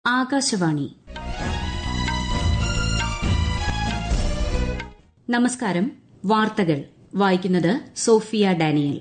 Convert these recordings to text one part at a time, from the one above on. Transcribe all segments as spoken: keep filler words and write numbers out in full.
ആകാശവാണി. നമസ്കാരം. വാർത്തകൾ വായിക്കുന്നത് സോഫിയ ഡാനിയൽ.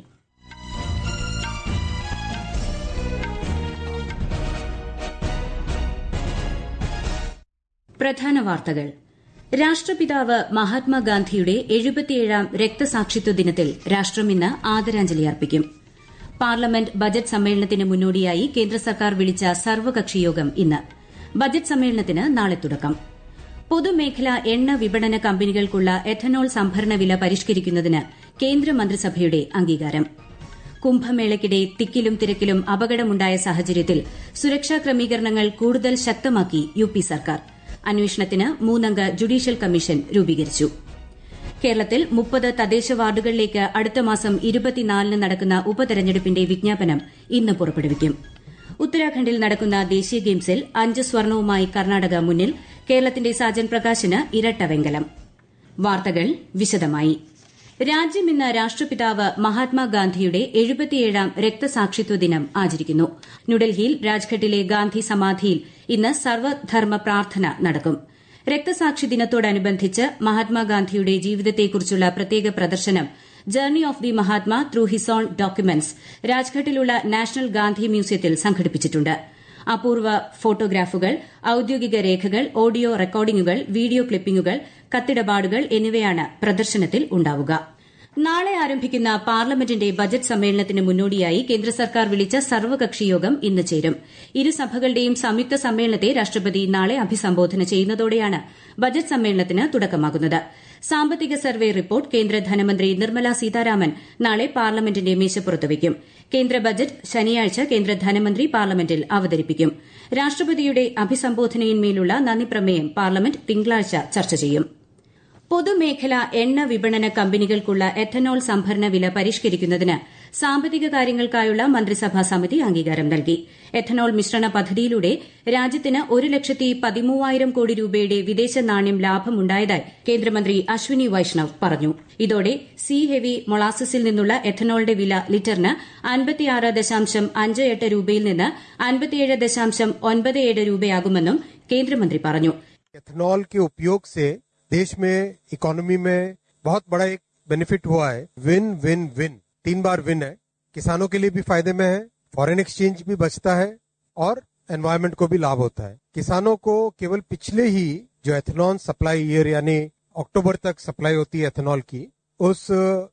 പ്രധാന വാർത്തകൾ. രാഷ്ട്രപിതാവ് മഹാത്മാഗാന്ധിയുടെ എഴുപത്തിയേഴാം രക്തസാക്ഷിത്വ ദിനത്തിൽ രാഷ്ട്രം ഇന്ന് ആദരാഞ്ജലി അർപ്പിക്കും. പാർലമെന്റ് ബജറ്റ് സമ്മേളനത്തിന് മുന്നോടിയായി കേന്ദ്ര സർക്കാർ വിളിച്ച സർവകക്ഷിയോഗം ഇന്ന്. ബജറ്റ് സമ്മേളനത്തിന് നാളെ തുടക്കം. പൊതുമേഖലാ എണ്ണ വിപണന കമ്പനികൾക്കുള്ള എഥനോൾ സംഭരണ വില പരിഷ്കരിക്കുന്നതിന് കേന്ദ്രമന്ത്രിസഭയുടെ അംഗീകാരം. കുംഭമേളയ്ക്കിടെ തിക്കിലും തിരക്കിലും അപകടമുണ്ടായ സാഹചര്യത്തിൽ സുരക്ഷാ ക്രമീകരണങ്ങൾ കൂടുതൽ ശക്തമാക്കി യുപി സർക്കാർ. അന്വേഷണത്തിന് മൂന്നംഗ ജുഡീഷ്യൽ കമ്മീഷൻ രൂപീകരിച്ചു. കേരളത്തിൽ മുപ്പത് തദ്ദേശ വാർഡുകളിലേക്ക് അടുത്ത മാസം ഇരുപത്തിനാലിന് നടക്കുന്ന ഉപതെരഞ്ഞെടുപ്പിന്റെ വിജ്ഞാപനം ഇന്ന് പുറപ്പെടുവിക്കും. ഉത്തരാഖണ്ഡിൽ നടക്കുന്ന ദേശീയ ഗെയിംസിൽ അഞ്ച് സ്വർണവുമായി കർണാടക മുന്നിൽ. കേരളത്തിന്റെ സാജൻ പ്രകാശിന് ഇരട്ട വെങ്കലം. വാർത്തകൾ വിശദമായി. രാജ്യം ഇന്ന് രാഷ്ട്രപിതാവ് മഹാത്മാഗാന്ധിയുടെ എഴുപത്തിയേഴാം രക്തസാക്ഷിത്വ ദിനം ആചരിക്കുന്നു. ന്യൂഡൽഹിയിൽ രാജ്ഘട്ടിലെ ഗാന്ധി സമാധിയിൽ ഇന്ന് സർവധർമ്മ പ്രാർത്ഥന നടക്കും. രക്തസാക്ഷി ദിനത്തോടനുബന്ധിച്ച് മഹാത്മാഗാന്ധിയുടെ ജീവിതത്തെക്കുറിച്ചുള്ള പ്രത്യേക പ്രദർശനം journey of the Mahatma through his own documents രാജ്ഘട്ടിലുള്ള നാഷണൽ ഗാന്ധി മ്യൂസിയത്തിൽ സംഘടിപ്പിച്ചിട്ടുണ്ട്. അപൂർവ ഫോട്ടോഗ്രാഫുകൾ, ഔദ്യോഗിക രേഖകൾ, ഓഡിയോ റെക്കോർഡിംഗുകൾ, വീഡിയോ ക്ലിപ്പിംഗുകൾ, കത്തിടപാടുകൾ എന്നിവയാണ് പ്രദർശനത്തിൽ ഉണ്ടാവുക. നാളെ ആരംഭിക്കുന്ന പാർലമെന്റിന്റെ ബജറ്റ് സമ്മേളനത്തിന് മുന്നോടിയായി കേന്ദ്ര സർക്കാർ വിളിച്ച സർവകക്ഷിയോഗം ഇന്ന് ചേരും. ഇരുസഭകളുടെയും സംയുക്ത സമ്മേളനത്തെ രാഷ്ട്രപതി നാളെ അഭിസംബോധന ചെയ്യുന്നതോടെയാണ് ബജറ്റ് സമ്മേളനത്തിന് തുടക്കമാകുന്നത്. സാമ്പത്തിക സർവേ റിപ്പോർട്ട് കേന്ദ്ര ധനമന്ത്രി നിർമ്മല സീതാരാമൻ നാളെ പാർലമെന്റിന്റെ മേശപ്പുറത്ത് വയ്ക്കും. കേന്ദ്ര ബജറ്റ് ശനിയാഴ്ച കേന്ദ്ര ധനമന്ത്രി പാർലമെന്റിൽ അവതരിപ്പിക്കും. രാഷ്ട്രപതിയുടെ അഭിസംബോധനയിന്മേലുള്ള നന്ദിപ്രമേയം പാർലമെന്റ് തിങ്കളാഴ്ച ചർച്ച ചെയ്യും. പൊതുമേഖലാ എണ്ണ വിപണന കമ്പനികൾക്കുള്ള എഥനോൾ സംഭരണ വില പരിഷ്കരിക്കുന്നതിന് സാമ്പത്തിക കാര്യങ്ങൾക്കായുള്ള മന്ത്രിസഭാ സമിതി അംഗീകാരം നൽകി. എഥനോൾ മിശ്രണ പദ്ധതിയിലൂടെ രാജ്യത്തിന് ഒരു ലക്ഷത്തി പതിമൂവായിരം കോടി രൂപയുടെ വിദേശ നാണ്യം ലാഭമുണ്ടായതായി കേന്ദ്രമന്ത്രി അശ്വിനി വൈഷ്ണവ് പറഞ്ഞു. ഇതോടെ സി ഹെവി മൊളാസസിൽ നിന്നുള്ള എഥനോളിന്റെ വില ലിറ്ററിന് അൻപത്തിയാറ് ദശാംശം അഞ്ച് എട്ട് രൂപയിൽ നിന്ന് അൻപത്തിയേഴ് ദശാംശം ഒൻപത് ഏഴ് രൂപയാകുമെന്നും കേന്ദ്രമന്ത്രി പറഞ്ഞു. एथेनॉल के उपयोग से देश में इकोनॉमी में बहुत बड़ा एक बेनिफिट हुआ है. विन विन विन, तीन बार विन है. किसानों के लिए भी फायदे में है, फॉरेन एक्सचेंज भी बचता है और एनवायरमेंट को भी लाभ होता है. किसानों को केवल पिछले ही जो एथेनॉल सप्लाई ईयर यानी अक्टूबर तक सप्लाई होती है एथेनॉल की, उस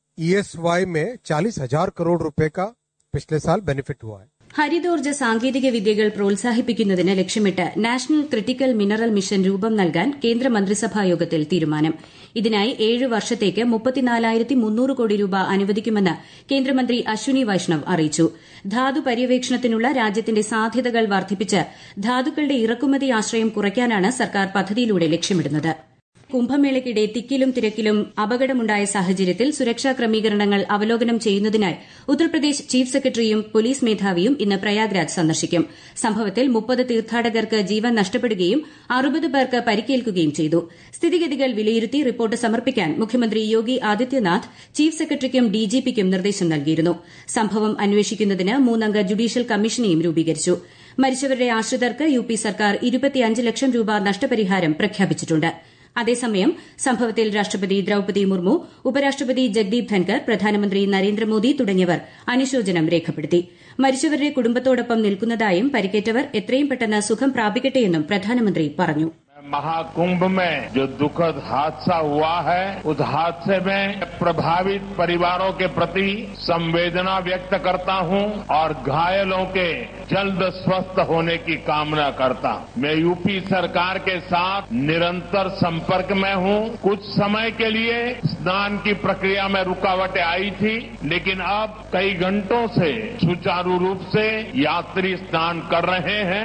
ईएसवाई में चालीस हजार करोड़ रुपए का पिछले साल बेनिफिट हुआ है. ഹരിതോർജ്ജ സാങ്കേതിക വിദ്യകൾ പ്രോത്സാഹിപ്പിക്കുന്നതിന് ലക്ഷ്യമിട്ട് നാഷണൽ ക്രിട്ടിക്കൽ മിനറൽ മിഷൻ രൂപം നൽകാൻ കേന്ദ്ര മന്ത്രിസഭാ യോഗത്തിൽ തീരുമാനം. ഇതിനായി ഏഴ് വർഷത്തേക്ക് മുപ്പത്തിനാലായിരത്തി മുന്നൂറ് കോടി രൂപ അനുവദിക്കുമെന്ന് കേന്ദ്രമന്ത്രി അശ്വിനി വൈഷ്ണവ് അറിയിച്ചു. ധാതു പര്യവേക്ഷണത്തിനുള്ള രാജ്യത്തിന്റെ സാധ്യതകൾ വർദ്ധിപ്പിച്ച് ധാതുക്കളുടെ ഇറക്കുമതി ആശ്രയം കുറയ്ക്കാനാണ് സർക്കാർ പദ്ധതിയിലൂടെ ലക്ഷ്യമിടുന്നത്. കുംഭമേളയ്ക്കിടെ തിക്കിലും തിരക്കിലും അപകടമുണ്ടായ സാഹചര്യത്തിൽ സുരക്ഷാ ക്രമീകരണങ്ങൾ അവലോകനം ചെയ്യുന്നതിനായി ഉത്തർപ്രദേശ് ചീഫ് സെക്രട്ടറിയും പോലീസ് മേധാവിയും ഇന്ന് പ്രയാഗ്രാജ് സന്ദർശിക്കും. സംഭവത്തിൽ മുപ്പത് തീർത്ഥാടകർക്ക് ജീവൻ നഷ്ടപ്പെടുകയും അറുപത് പേർക്ക് പരിക്കേൽക്കുകയും ചെയ്തു. സ്ഥിതിഗതികൾ വിലയിരുത്തി റിപ്പോർട്ട് സമർപ്പിക്കാൻ മുഖ്യമന്ത്രി യോഗി ആദിത്യനാഥ് ചീഫ് സെക്രട്ടറിക്കും ഡിജിപിക്കും നിർദ്ദേശം നൽകിയിരുന്നു. സംഭവം അന്വേഷിക്കുന്നതിന് മൂന്നംഗ ജുഡീഷ്യൽ കമ്മീഷനെയും രൂപീകരിച്ചു. മരിച്ചവരുടെ ആശ്രിതർക്ക് യുപി സർക്കാർ ഇരുപത്തിയഞ്ച് ലക്ഷം രൂപ നഷ്ടപരിഹാരം പ്രഖ്യാപിച്ചിട്ടുണ്ട്. അതേസമയം സംഭവത്തിൽ രാഷ്ട്രപതി ദ്രൌപദി മുർമു, ഉപരാഷ്ട്രപതി ജഗ്ദീപ് ധൻകർ, പ്രധാനമന്ത്രി നരേന്ദ്രമോദി തുടങ്ങിയവർ അനുശോചനം രേഖപ്പെടുത്തി. മരിച്ചവരുടെ കുടുംബത്തോടൊപ്പം നിൽക്കുന്നതായും പരിക്കേറ്റവർ എത്രയും പെട്ടെന്ന് സുഖം പ്രാപിക്കട്ടെയെന്നും പ്രധാനമന്ത്രി പറഞ്ഞു. महाकुंभ में जो दुखद हादसा हुआ है, उस हादसे में प्रभावित परिवारों के प्रति संवेदना व्यक्त करता हूं और घायलों के जल्द स्वस्थ होने की कामना करता हूं. मैं यूपी सरकार के साथ निरंतर संपर्क में हूं. कुछ समय के लिए स्नान की प्रक्रिया में रुकावटें आई थी, लेकिन अब कई घंटों से सुचारू रूप से यात्री स्नान कर रहे हैं.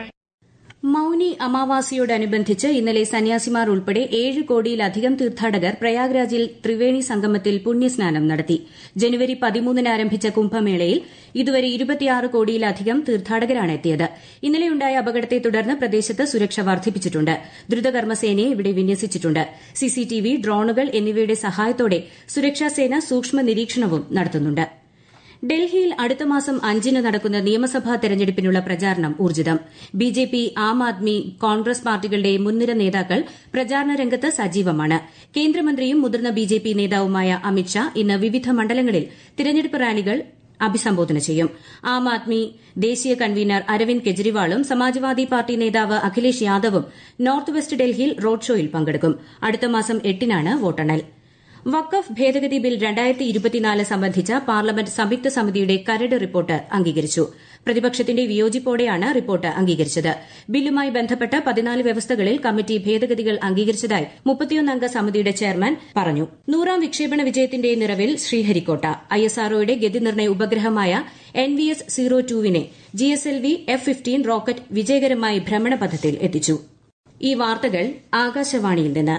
മൌനി അമാവാസിയോടനുബന്ധിച്ച് ഇന്നലെ സന്യാസിമാർ ഉൾപ്പെടെ ഏഴ് കോടിയിലധികം തീർത്ഥാടകർ പ്രയാഗ്രാജിൽ ത്രിവേണി സംഗമത്തിൽ പുണ്യസ്നാനം നടത്തി. ജനുവരി പതിമൂന്നിന് ആരംഭിച്ച കുംഭമേളയിൽ ഇതുവരെ ഇരുപത്തിയാറ് കോടിയിലധികം തീർത്ഥാടകരാണ് എത്തിയത്. ഇന്നലെയുണ്ടായ അപകടത്തെ തുടർന്ന് പ്രദേശത്ത് സുരക്ഷ വർദ്ധിപ്പിച്ചിട്ടുണ്ട്. ദ്രുതകർമ്മസേനയെ ഇവിടെ വിന്യസിച്ചിട്ടുണ്ട്. സിസിടിവി, ഡ്രോണുകൾ എന്നിവയുടെ സഹായത്തോടെ സുരക്ഷാസേന സൂക്ഷ്മ നിരീക്ഷണവും നടത്തുന്നുണ്ട്. ഡൽഹിയിൽ അടുത്ത മാസം അഞ്ചിന് നടക്കുന്ന നിയമസഭാ തെരഞ്ഞെടുപ്പിനുള്ള പ്രചാരണം ഊർജ്ജിതം. ബിജെപി, ആം ആദ്മി, കോൺഗ്രസ് പാർട്ടികളുടെ മുൻനിര നേതാക്കൾ പ്രചാരണ രംഗത്ത് സജീവമാണ്. കേന്ദ്രമന്ത്രിയും മുതിർന്ന ബിജെപി നേതാവുമായ അമിത്ഷാ ഇന്ന് വിവിധ മണ്ഡലങ്ങളിൽ തിരഞ്ഞെടുപ്പ് റാലികൾ അഭിസംബോധന ചെയ്യും. ആം ആദ്മി ദേശീയ കൺവീനർ അരവിന്ദ് കെജ്രിവാളും സമാജ്വാദി പാർട്ടി നേതാവ് അഖിലേഷ് യാദവും നോർത്ത് വെസ്റ്റ് ഡൽഹിയിൽ റോഡ് ഷോയിൽ പങ്കെടുക്കും. അടുത്ത മാസം എട്ടിനാണ് വോട്ടെണ്ണൽ. വഖഫ് ഭേദഗതി ബിൽ രണ്ടായിരത്തി ഇരുപത്തിനാല് സംബന്ധിച്ച പാർലമെന്റ് സംയുക്ത സമിതിയുടെ കരട് റിപ്പോർട്ട് അംഗീകരിച്ചു. പ്രതിപക്ഷത്തിന്റെ വിയോജിപ്പോടെയാണ് റിപ്പോർട്ട് അംഗീകരിച്ചത്. ബില്ലുമായി ബന്ധപ്പെട്ട പതിനാല് വ്യവസ്ഥകളിൽ കമ്മിറ്റി ഭേദഗതികൾ അംഗീകരിച്ചതായി മുപ്പത്തിയൊന്നംഗ സമിതിയുടെ ചെയർമാൻ പറഞ്ഞു. നൂറാം വിക്ഷേപണ വിജയത്തിന്റെ നിറവിൽ ശ്രീഹരിക്കോട്ട. ഐഎസ്ആർഒയുടെ ഗതിനിർണ്ണയ ഉപഗ്രഹമായ എൻ വി എസ് സീറോ ടൂവിനെ G S L V F fifteen rocket വിജയകരമായി ഭ്രമണപഥത്തിൽ എത്തിച്ചു. ഈ വാർത്തകൾ ആകാശവാണിയിൽ നിന്ന്.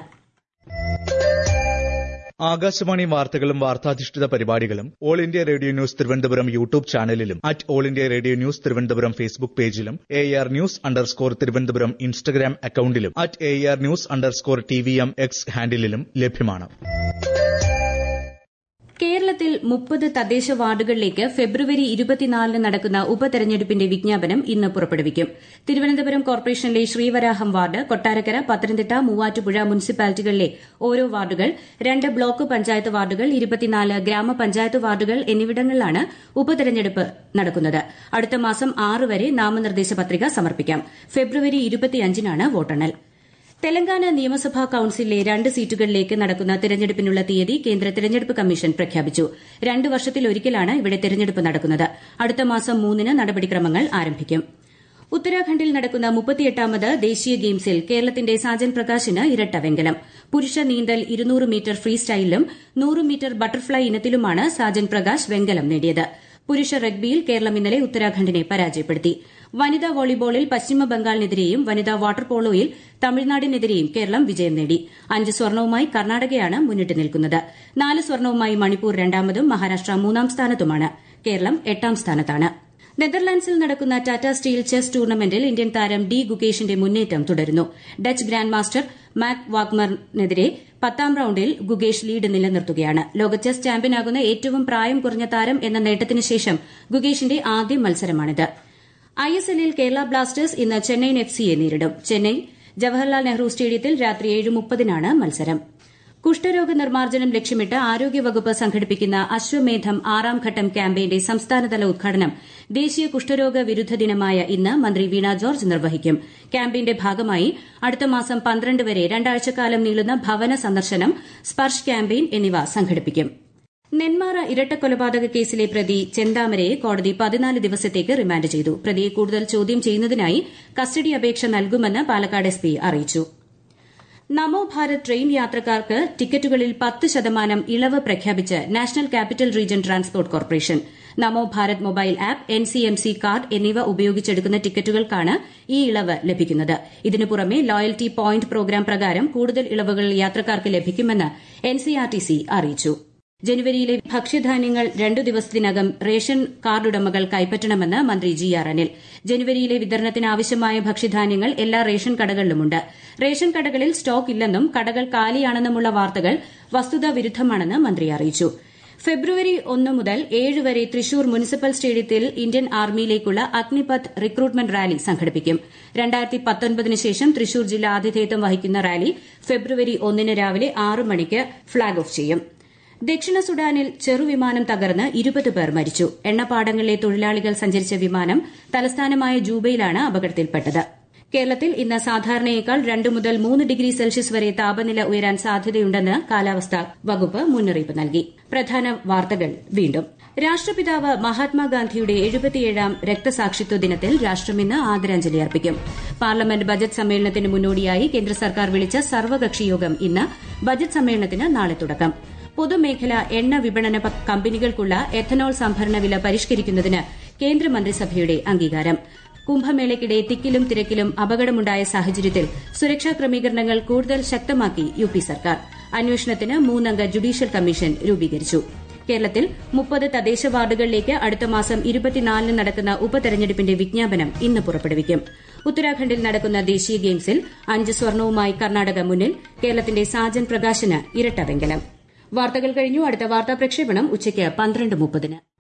ആകാശവാണി വാർത്തകളും വാർത്താധിഷ്ഠിത പരിപാടികളും All India Radio news Thiruvananthapuram YouTube ചാനലിലും at All India Radio news Thiruvananthapuram Facebook പേജിലും A R news underscore Thiruvananthapuram Instagram അക്കൌണ്ടിലും at A R news underscore T V M X ഹാൻഡിലും ലഭ്യമാണ്. കേരളത്തിൽ മുപ്പത് തദ്ദേശ വാർഡുകളിലേക്ക് ഫെബ്രുവരി ഇരുപത്തിനാലിന് നടക്കുന്ന ഉപതെരഞ്ഞെടുപ്പിന്റെ വിജ്ഞാപനം ഇന്ന് പുറപ്പെടുവിക്കും. തിരുവനന്തപുരം കോർപ്പറേഷനിലെ ശ്രീവരാഹം വാർഡ്, കൊട്ടാരക്കര, പത്തനംതിട്ട, മൂവാറ്റുപുഴ മുനിസിപ്പാലിറ്റികളിലെ ഓരോ വാർഡുകൾ, രണ്ട് ബ്ലോക്ക് പഞ്ചായത്ത് വാർഡുകൾ, ഇരുപത്തിനാല് ഗ്രാമപഞ്ചായത്ത് വാർഡുകൾ എന്നിവിടങ്ങളിലാണ് ഉപതെരഞ്ഞെടുപ്പ് നടക്കുന്നത്. അടുത്ത മാസം ആറ് വരെ നാമനിർദ്ദേശ പത്രിക സമർപ്പിക്കാം. ഫെബ്രുവരി ഇരുപത്തിയഞ്ചിനാണ് വോട്ടെണ്ണൽ. തെലങ്കാന നിയമസഭാ കൌൺസിലിലെ രണ്ട് സീറ്റുകളിലേക്ക് നടക്കുന്ന തെരഞ്ഞെടുപ്പിനുള്ള തീയതി കേന്ദ്ര തെരഞ്ഞെടുപ്പ് കമ്മീഷൻ പ്രഖ്യാപിച്ചു. രണ്ട് വർഷത്തിലൊരിക്കലാണ് ഇവിടെ തെരഞ്ഞെടുപ്പ് നടക്കുന്നത്. അടുത്ത മാസം മൂന്നിന് നടപടിക്രമങ്ങൾ ആരംഭിക്കും. ഉത്തരാഖണ്ഡിൽ നടക്കുന്ന മുപ്പത്തിയെട്ടാമത് ദേശീയ ഗെയിംസിൽ കേരളത്തിന്റെ സാജൻ പ്രകാശിന് ഇരട്ട വെങ്കലം. പുരുഷ നീന്തൽ ഇരുന്നൂറ് മീറ്റർ ഫ്രീ സ്റ്റൈലിലും നൂറ് മീറ്റർ ബട്ടർഫ്ളൈ ഇനത്തിലുമാണ് സാജൻ പ്രകാശ് വെങ്കലം നേടിയത്. പുരുഷ റഗ്ബിയിൽ കേരളം ഇന്നലെ ഉത്തരാഖണ്ഡിനെ പരാജയപ്പെടുത്തി. വനിതാ വോളിബോളിൽ പശ്ചിമബംഗാളിനെതിരെയും വനിതാ വാട്ടർ പോളോയിൽ തമിഴ്നാടിനെതിരെയും കേരളം വിജയം നേടി. അഞ്ച് സ്വർണവുമായി കർണാടകയാണ് മുന്നിട്ട് നിൽക്കുന്നത്. നാല് സ്വർണവുമായി മണിപ്പൂർ രണ്ടാമതും മഹാരാഷ്ട്ര മൂന്നാം സ്ഥാനത്തുമാണ്. കേരളം എട്ടാം സ്ഥാനത്താണ്. നെതർലാൻഡ്സിൽ നടക്കുന്ന ടാറ്റ സ്റ്റീൽ ചെസ് ടൂർണമെന്റിൽ ഇന്ത്യൻ താരം ഡി ഗുകേഷിന്റെ മുന്നേറ്റം തുടരുന്നു. ഡച്ച് ഗ്രാൻഡ് മാസ്റ്റർ മാക് വാഗ്മറിനെതിരെ പത്താം റൌണ്ടിൽ ഗുകേഷ് ലീഡ് നിലനിർത്തുകയാണ്. ലോക ചെസ് ചാമ്പ്യനാകുന്ന ഏറ്റവും പ്രായം കുറഞ്ഞ താരം എന്ന നേട്ടത്തിന് ശേഷം ഗുകേഷിന്റെ ആദ്യ മത്സരമാണിത്. ഐ എസ് എല്ലിൽ കേരള ബ്ലാസ്റ്റേഴ്സ് ഇന്ന് ചെന്നൈയിൻ എഫ് സിയെ നേരിടും. ചെന്നൈ ജവഹർലാൽ നെഹ്റു സ്റ്റേഡിയത്തിൽ രാത്രി ഏഴ് മുപ്പതിനാണ് മത്സരം. കുഷ്ഠരോഗ നിർമ്മാർജ്ജനം ലക്ഷ്യമിട്ട് ആരോഗ്യവകുപ്പ് സംഘടിപ്പിക്കുന്ന അശ്വമേധം ആറാം ഘട്ടം ക്യാമ്പയിന്റെ സംസ്ഥാനതല ഉദ്ഘാടനം ദേശീയ കുഷ്ഠരോഗ വിരുദ്ധ ദിനമായ ഇന്ന് മന്ത്രി വീണ ജോർജ് നിർവഹിക്കും. ക്യാമ്പയിന്റെ ഭാഗമായി അടുത്ത മാസം പന്ത്രണ്ട് വരെ രണ്ടാഴ്ചക്കാലം നീളുന്ന ഭവന സന്ദർശനം, സ്പർശ് ക്യാമ്പയിൻ എന്നിവ സംഘടിപ്പിക്കും. നെന്മാറ ഇരട്ടക്കൊലപാതക കേസിലെ പ്രതി ചെന്താമരയെ കോടതി പതിനാല് ദിവസത്തേക്ക് റിമാൻഡ് ചെയ്തു. പ്രതിയെ കൂടുതൽ ചോദ്യം ചെയ്യുന്നതിനായി കസ്റ്റഡി അപേക്ഷ നൽകുമെന്ന് പാലക്കാട് എസ് പി അറിയിച്ചു. നമോ ഭാരത് ട്രെയിൻ യാത്രക്കാർക്ക് ടിക്കറ്റുകളിൽ പത്ത് ശതമാനം ഇളവ് പ്രഖ്യാപിച്ച് National Capital Region Transport Corporation. Namo Bharat mobile app, N C M C card എന്നിവ ഉപയോഗിച്ചെടുക്കുന്ന ടിക്കറ്റുകൾക്കാണ് ഈ ഇളവ് ലഭിക്കുന്നത്. ഇതിനു പുറമെ ലോയൽറ്റി പോയിന്റ് പ്രോഗ്രാം പ്രകാരം കൂടുതൽ ഇളവുകൾ യാത്രക്കാർക്ക് ലഭിക്കുമെന്ന് N C R T C അറിയിച്ചു. ജനുവരിയിലെ ഭക്ഷ്യധാന്യങ്ങൾ രണ്ടു ദിവസത്തിനകം റേഷൻ കാർഡുടമകൾ കൈപ്പറ്റണമെന്ന് മന്ത്രി ജി ആർ അനിൽ. ജനുവരിയിലെ വിതരണത്തിന് ആവശ്യമായ ഭക്ഷ്യധാന്യങ്ങൾ എല്ലാ റേഷൻ കടകളിലുമുണ്ട്. റേഷൻ കടകളിൽ സ്റ്റോക്ക് ഇല്ലെന്നും കടകൾ കാലിയാണെന്നുമുള്ള വാർത്തകൾ വസ്തുതാ വിരുദ്ധമാണെന്ന് മന്ത്രി അറിയിച്ചു. ഫെബ്രുവരി ഒന്ന് മുതൽ ഏഴ് വരെ തൃശൂർ മുനിസിപ്പൽ സ്റ്റേഡിയത്തിൽ ഇന്ത്യൻ ആർമിയിലേക്കുള്ള അഗ്നിപഥ് റിക്രൂട്ട്മെന്റ് റാലി സംഘടിപ്പിക്കും. രണ്ടായിരത്തി പത്തൊൻപതിന് ശേഷം തൃശൂർ ജില്ല ആതിഥേയത്വം വഹിക്കുന്ന റാലി ഫെബ്രുവരി ഒന്നിന് രാവിലെ ആറ് മണിക്ക് ഫ്ളാഗ് ഓഫ് ചെയ്യും. ദക്ഷിണ സുഡാനിൽ ചെറുവിമാനം തകർന്ന് ഇരുപത് പേർ മരിച്ചു. എണ്ണപ്പാടങ്ങളിലെ തൊഴിലാളികൾ സഞ്ചരിച്ച വിമാനം തലസ്ഥാനമായ ജൂബയിലാണ് അപകടത്തിൽപ്പെട്ടത്. കേരളത്തിൽ ഇന്ന് സാധാരണയേക്കാൾ രണ്ട് മുതൽ മൂന്ന് ഡിഗ്രി സെൽഷ്യസ് വരെ താപനില ഉയരാൻ സാധ്യതയുണ്ടെന്ന് കാലാവസ്ഥാ വകുപ്പ് മുന്നറിയിപ്പ് നൽകി. പ്രധാന വാർത്തകൾ വീണ്ടും. രാഷ്ട്രപിതാവ് മഹാത്മാഗാന്ധിയുടെ എഴുപത്തിയേഴാം രക്തസാക്ഷിത്വ ദിനത്തിൽ രാഷ്ട്രം ഇന്ന് ആദരാഞ്ജലി അർപ്പിക്കും. പാർലമെന്റ് ബജറ്റ് സമ്മേളനത്തിന് മുന്നോടിയായി കേന്ദ്ര സർക്കാർ വിളിച്ച സർവകക്ഷി യോഗം ഇന്ന്. ബജറ്റ് സമ്മേളനത്തിന് നാളെ തുടക്കം. പൊതുമേഖല എണ്ണ വിപണന കമ്പനികൾക്കുള്ള എഥനോൾ സംഭരണ വില പരിഷ്കരിക്കുന്നതിന് കേന്ദ്രമന്ത്രിസഭയുടെ അംഗീകാരം. കുംഭമേളയ്ക്കിടെ തിക്കിലും തിരക്കിലും അപകടമുണ്ടായ സാഹചര്യത്തിൽ സുരക്ഷാ ക്രമീകരണങ്ങൾ കൂടുതൽ ശക്തമാക്കി യു പി സർക്കാർ. അന്വേഷണത്തിന് മൂന്നംഗ ജുഡീഷ്യൽ കമ്മീഷൻ രൂപീകരിച്ചു. കേരളത്തിൽ മുപ്പത് തദ്ദേശ വാർഡുകളിലേക്ക് അടുത്ത മാസം ഇരുപത്തിനാലിന് നടക്കുന്ന ഉപതെരഞ്ഞെടുപ്പിന്റെ വിജ്ഞാപനം ഇന്ന് പുറപ്പെടുവിക്കും. ഉത്തരാഖണ്ഡിൽ നടക്കുന്ന ദേശീയ ഗെയിംസിൽ അഞ്ച് സ്വർണവുമായി കർണാടക മുന്നിൽ. കേരളത്തിന്റെ സാജൻ പ്രകാശിന് ഇരട്ട വെങ്കലം. വാർത്തകൾ കഴിഞ്ഞു. അടുത്ത വാർത്താ പ്രക്ഷേപണം ഉച്ചയ്ക്ക് പന്ത്രണ്ട് മുപ്പതിന്.